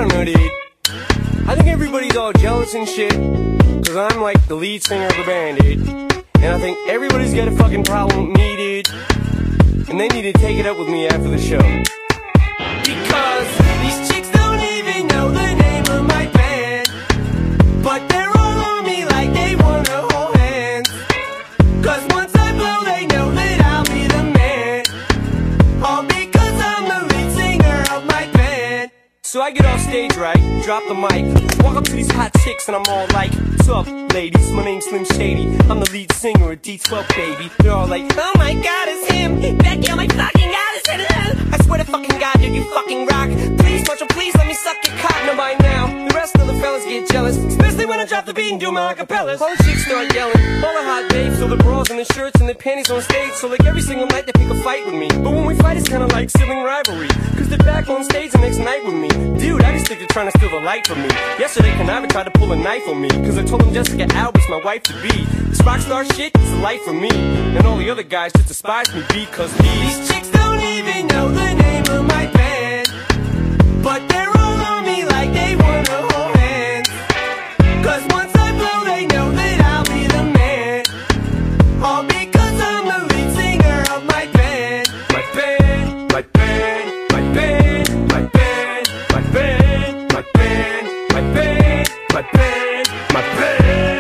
don't know, dude. I think everybody's all jealous and shit, cause I'm like the lead singer of the band, dude. And I think everybody's got a fucking problem with me, dude. And they need to take it up with me after the show. Because these chicks don't even know the name of my band, but they're all on me like they wanna hold hands. Cause once I blow, they know that I'll be the man. All because I'm the lead singer of my band. So I get off stage, right, drop the mic, walk up to these hot chicks and I'm all like, what's up, ladies, my name's Slim Shady, I'm the lead singer of D12, baby. They're all like, oh my god, it's him, Becky, oh my fucking god, it's him. I swear to fucking god, dude, you fucking rock. Please, Marshall, please let me suck your cock. Now by now, the rest of the fellas get jealous, especially when I drop the beat and do my acapellas. All the chicks start yelling, all the hot babes, so the bras and the shirts and the panties on stage. So like every single night they pick a fight with me, but when we fight it's kinda like sibling rivalry, cause they're back on stage the next night with me. Dude, I just think they're trying to steal the light from me. Yesterday Cannava tried to pull a knife on me, cause I told him Jessica Albert's my wife to be. This rock star shit is a life for me, and all the other guys just despise me because these chicks don't even know the name of my band, but they're all on me like they wanna hold hands. Cause once I blow they know that I'll be the man. All because I'm the lead singer of my band. My band, my band, my band, my band, my band, my band, my band, my band, my band.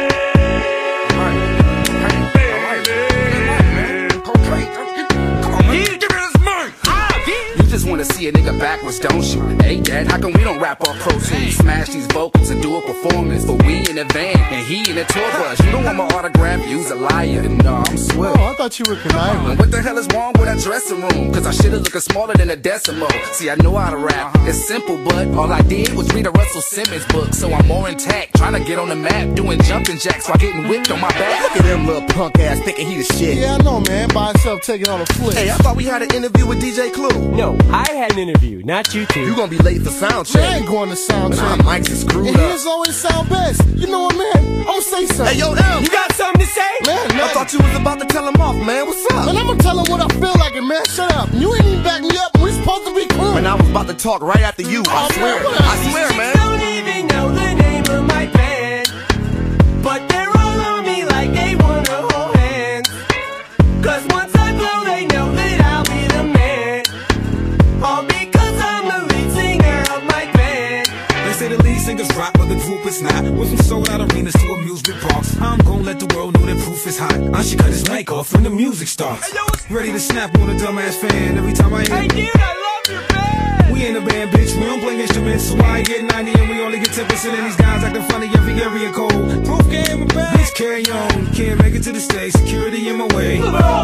Wanna see a nigga backwards, don't you? Hey dad, how come we don't rap off Pro Tools? Smash these vocals and do a performance, but we in a van and he in a tour bus. You don't want my autograph, you's a liar. No, I'm swill. Oh, I thought you were conniving. What the hell is wrong with that dressing room? Cause I should've looking smaller than a decimal. See, I know how to rap, it's simple, but all I did was read a Russell Simmons book. So I'm more intact, trying to get on the map, doing jumping jacks while getting whipped on my back. Look at them little punk ass thinking he the shit. Yeah, I know, man. By himself taking on a flip. Hey, I thought we had an interview with DJ Clue. No, I had an interview, not you two. You gonna be late for sound check. I ain't going to sound check. Our mics is screwed and up. his always sound best. You know what, man? I'm gonna say something. Hey, yo, M, You got something to say? Man, I thought you was about to tell him off, man. What's up? Man, I'm gonna tell him what I feel like, and man, shut up. You ain't even back me up. We supposed to be cool. Man, I was about to talk right after you. I swear. man, I swear, These man. chicks don't even know the name of my band, but they're all on me like they wanna hold hands. Cause once I blow they know that I'll be the man. All because I'm the lead singer of my band. They say the lead singers rock, but the group is not. Went from sold out arenas to amusement parks. I'm gonna let the world know that proof is hot. I should cut his mic off when the music starts. Ready to snap on a dumbass fan every time I hear. Hey dude, I love your band. We ain't a band, bitch. We don't play instruments, so I get 90 and we only get 10%. And these guys acting funny every area code. Proof game, my bad. Bitch, carry on. Can't make it to the stage. Security in my way.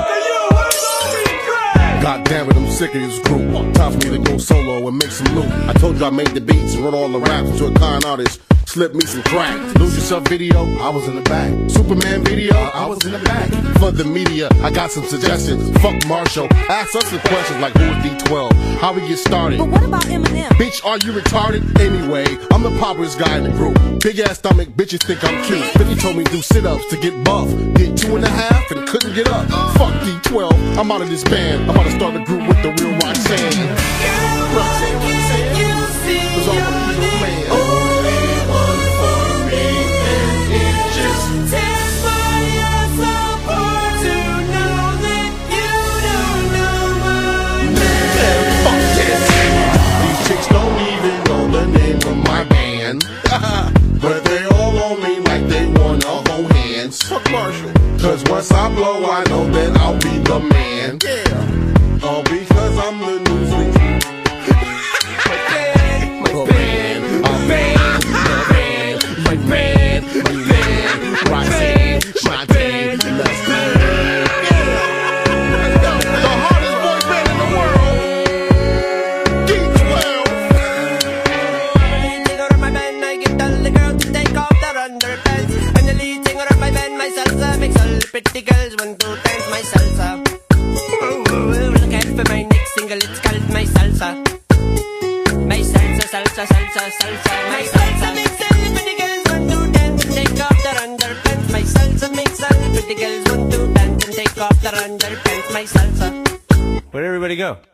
God damn it, I'm sick of this group. Time for me to go solo and make some loot. I told you I made the beats and wrote all the raps to a con artist. Slip me some crack. Lose Yourself video, I was in the back. Superman video, I was in the back. For the media, I got some suggestions. Fuck Marshall, ask us some questions like who is D12, how we get started. But what about Eminem? Bitch, are you retarded? Anyway, I'm the popularest guy in the group. Big ass stomach, bitches think I'm cute. 50 told me do sit-ups to get buff. Did 2.5 and couldn't get up. Fuck D12, I'm out of this band. I'm about to start a group with the real Roxanne. It's all for the real man. But they all on me like they wanna hold hands. Fuck Marshall. Cause once I blow, I know that I'll be the man. Yeah. All because I'm the newsweek. My band, my band, my band, my band, my band, my band, my band, let's go. The hardest boy band in the world. D12. Pretty girls want to dance my salsa. Look out for my next single, it's called my salsa. My salsa, salsa, salsa, salsa. My salsa makes all the pretty girls want to dance and take off their underpants. My salsa makes all the pretty girls want to dance and take off their underpants. My salsa. Where'd everybody go?